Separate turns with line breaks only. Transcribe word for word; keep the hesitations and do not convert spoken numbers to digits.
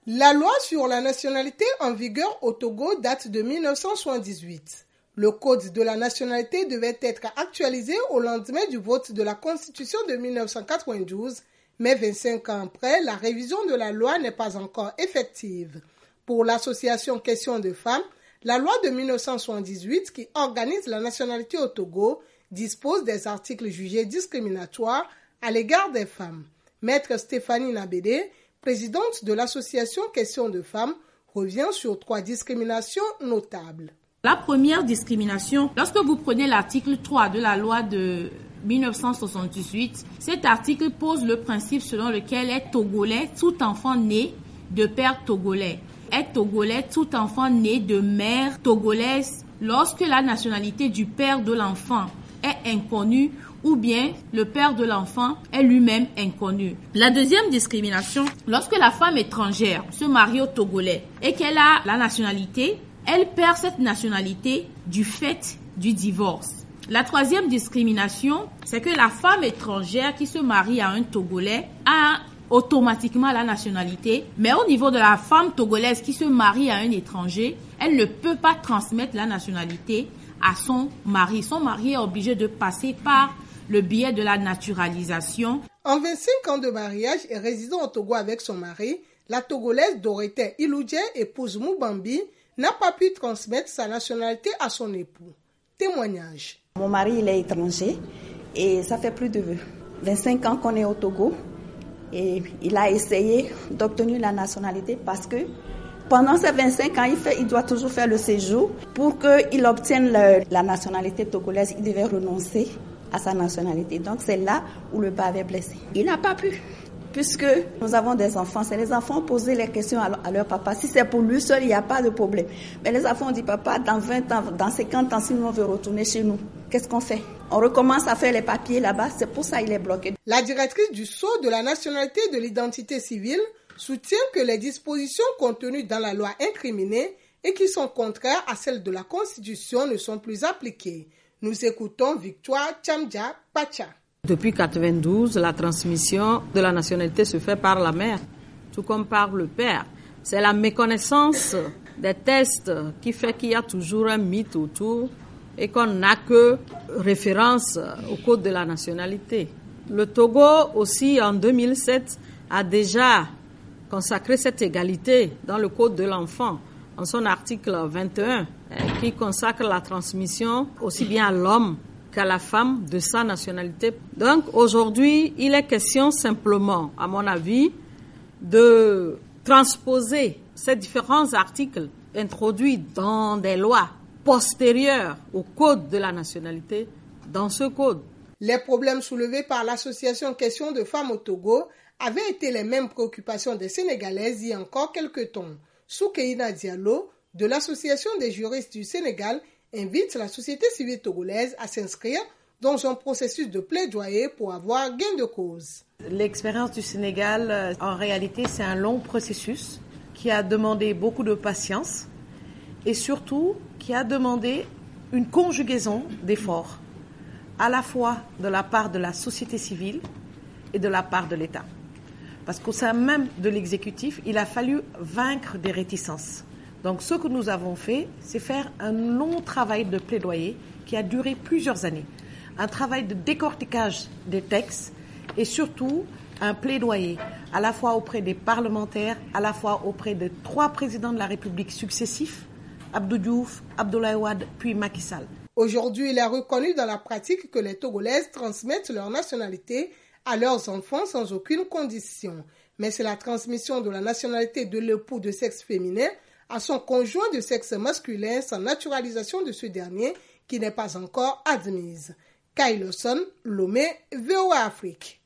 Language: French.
La loi sur la nationalité en vigueur au Togo date de mille neuf cent soixante-dix-huit. Le code de la nationalité devait être actualisé au lendemain du vote de la Constitution de mille neuf cent quatre-vingt-douze, mais vingt-cinq ans après, la révision de la loi n'est pas encore effective. Pour l'association Question de femmes, la loi de mille neuf cent soixante-dix-huit qui organise la nationalité au Togo dispose des articles jugés discriminatoires à l'égard des femmes. Maître Stéphanie Nabédé, présidente de l'association Question de femmes, revient sur trois discriminations notables.
La première discrimination, lorsque vous prenez l'article trois de la loi de mille neuf cent soixante-dix-huit, cet article pose le principe selon lequel est togolais tout enfant né de père togolais. Est togolais tout enfant né de mère togolaise lorsque la nationalité du père de l'enfant est inconnue ou bien le père de l'enfant est lui-même inconnu. La deuxième discrimination, lorsque la femme étrangère se marie au Togolais et qu'elle a la nationalité, elle perd cette nationalité du fait du divorce. La troisième discrimination, c'est que la femme étrangère qui se marie à un Togolais a automatiquement la nationalité, mais au niveau de la femme togolaise qui se marie à un étranger, elle ne peut pas transmettre la nationalité à son mari. Son mari est obligé de passer par le biais de la naturalisation.
En vingt-cinq ans de mariage et résidant au Togo avec son mari, la Togolaise Dorothée Iloudjé, épouse Moubambi, n'a pas pu transmettre sa nationalité à son époux. Témoignage.
Mon mari, il est étranger et ça fait plus de vingt-cinq ans qu'on est au Togo. Et il a essayé d'obtenir la nationalité parce que pendant ces vingt-cinq ans, il, fait, il doit toujours faire le séjour. Pour qu'il obtienne le, la nationalité togolaise, il devait renoncer à sa nationalité. Donc c'est là où le bas avait blessé. Il n'a pas pu, puisque nous avons des enfants. C'est les enfants poser les questions à, à leur papa. Si c'est pour lui seul, il n'y a pas de problème. Mais les enfants ont dit, papa, dans vingt ans, dans cinquante ans, si nous on veut retourner chez nous, qu'est-ce qu'on fait? On recommence à faire les papiers là-bas, c'est pour ça qu'il est bloqué.
La directrice du Sceau de la nationalité et de l'identité civile soutient que les dispositions contenues dans la loi incriminée et qui sont contraires à celles de la Constitution ne sont plus appliquées. Nous écoutons Victoire Tchamdja Pacha.
Depuis quatre-vingt-douze, la transmission de la nationalité se fait par la mère, tout comme par le père. C'est la méconnaissance des tests qui fait qu'il y a toujours un mythe autour et qu'on n'a que référence au code de la nationalité. Le Togo aussi, en deux mille sept, a déjà consacré cette égalité dans le code de l'enfant, en son article vingt et un, qui consacre la transmission aussi bien à l'homme qu'à la femme de sa nationalité. Donc aujourd'hui, il est question simplement, à mon avis, de transposer ces différents articles introduits dans des lois postérieures au code de la nationalité dans ce code.
Les problèmes soulevés par l'association Question de femmes au Togo avaient été les mêmes préoccupations des Sénégalaises il y a encore quelques temps. Soukeïna Diallo, de l'association des juristes du Sénégal, invite la société civile togolaise à s'inscrire dans un processus de plaidoyer pour avoir gain de cause.
L'expérience du Sénégal, en réalité, c'est un long processus qui a demandé beaucoup de patience et surtout qui a demandé une conjugaison d'efforts, à la fois de la part de la société civile et de la part de l'État. Parce qu'au sein même de l'exécutif, il a fallu vaincre des réticences. Donc ce que nous avons fait, c'est faire un long travail de plaidoyer qui a duré plusieurs années. Un travail de décortiquage des textes et surtout un plaidoyer à la fois auprès des parlementaires, à la fois auprès de trois présidents de la République successifs, Abdou Diouf, Abdoulaye Wade, puis Macky Sall.
Aujourd'hui, il est reconnu dans la pratique que les Togolaises transmettent leur nationalité à leurs enfants sans aucune condition. Mais c'est la transmission de la nationalité de l'époux de sexe féminin à son conjoint de sexe masculin sans naturalisation de ce dernier qui n'est pas encore admise. Kyle Lawson, Lomé, V O A Afrique.